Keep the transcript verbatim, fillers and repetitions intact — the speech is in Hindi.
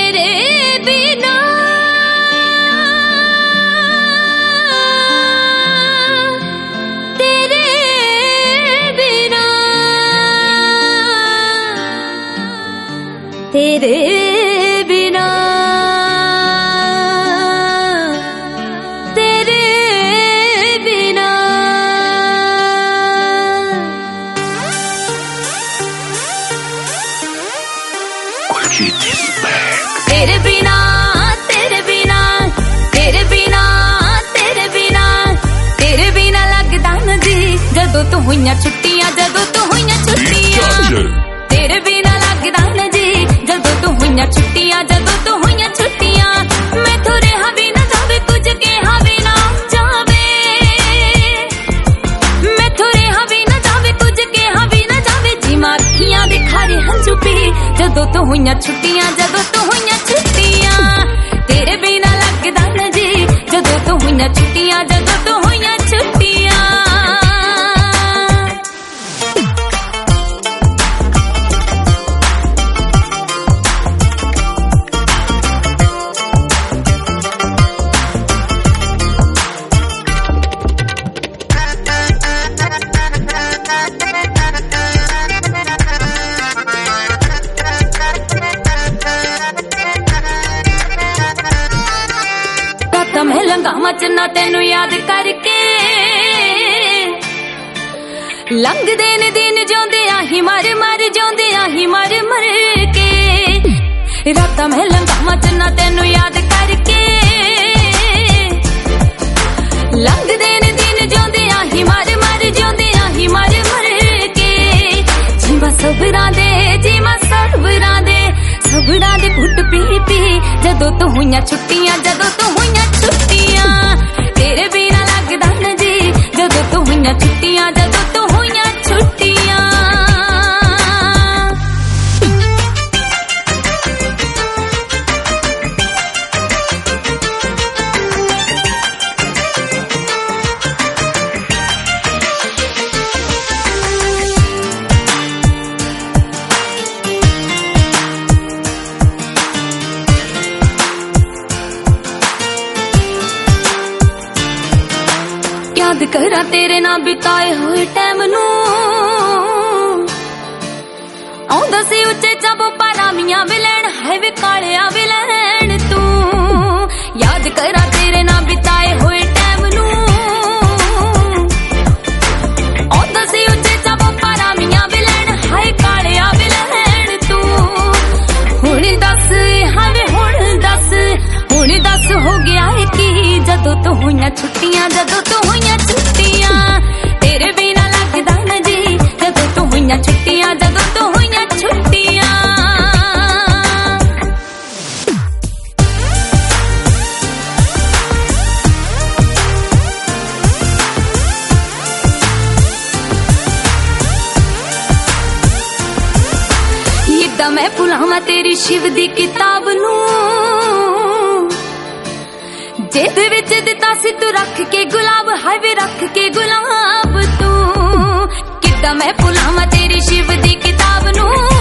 तेरे बिना तेरे बिना तेरे बिना तेरे बिना तेरे बिना तेरे बिना तेरे बिना तेरे बिना तेरे बिना लगदा ना जी जदों तो हुईयां छुट्टियां जदों तो हुईयां छुट्टियां तेरे बिना लगदा ना जी जदों तो हुईयां छुट्टियां जदों तो हुईयां छुट्टियां मैं थोड़े हवी ना जावे कुछ के हवी ना जावे मैं थोड़े हवी ना जावे कुछ के हवी ना जावे जी मां अखियां दे खारे हंझू पी जदों तो हुईयां छुट्टियां जदों तो हुईयां छुट्टियां तेरे बिना लगदा ना जी जदों तो हुईयां छुट्टियां जदों तो हुईयां छुट्टियां मैं लंघावां चन्ना तेनू याद करके लंघदे ने दिन जोंदे आही मर मर जोंदे आही मर मर के रातां मैं लंघावां चन्ना तेनू याद करके लंघदे ने दिन जोंदे आही मर मर जोंदे आही मर मर के जीवा सबरां दे जीवा सबरां दे सबरां दे घुट पी पी जदों तो हुईयां छुट्टियां जदों तो हुईयां छुट्टियां तेरे बिना लगदा ना जी जदों तो हुईयां छुट्टियां जदों तो हुईयां छुट्टियां याद करा तेरे नाल बिताए हुए टाइम नू आउंदा सी उच्चे चाबो पारामियां वे लैण है वे कालिया वे लैण तू याद करा तेरे नाल बिताए हुए टाइम नू आउंदा सी उच्चे चाबो पारामियां वे लैण है कालिया वे लैण तू हुण दस हवे हुण दस हुण दस हो गया है की जदों तो हुईयां छुट्टियां जदों तो हुईयां छुट्टियां तेरे बिना लगदा ना जी जदों तो हुईयां छुट्टियां जदों तो हुईयां छुट्टियां इदां मैं भुलावां तेरी शिव दी किताब नू जेदे विच दिता सी तू रख के गुलाब हाय वे रख के गुलाब तू किदां मैं भुलावां तेरी शिव दी किताब नू